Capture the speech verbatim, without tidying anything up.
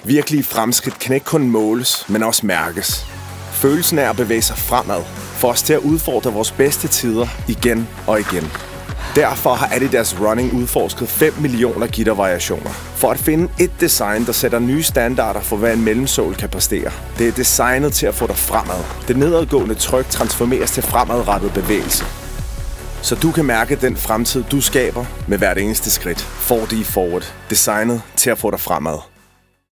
Virkelige fremskridt kan ikke kun måles, men også mærkes. Følelsen af at bevæge sig fremad får os til at udfordre vores bedste tider igen og igen. Derfor har Adidas Running udforsket fem millioner gittervariationer for at finde et design, der sætter nye standarder for, hvad en mellemsål kan præstere. Det er designet til at få dig fremad. Det nedadgående tryk transformeres til fremadrettet bevægelse. Så du kan mærke den fremtid, du skaber med hvert eneste skridt. four D Forward. Designet til at få dig fremad.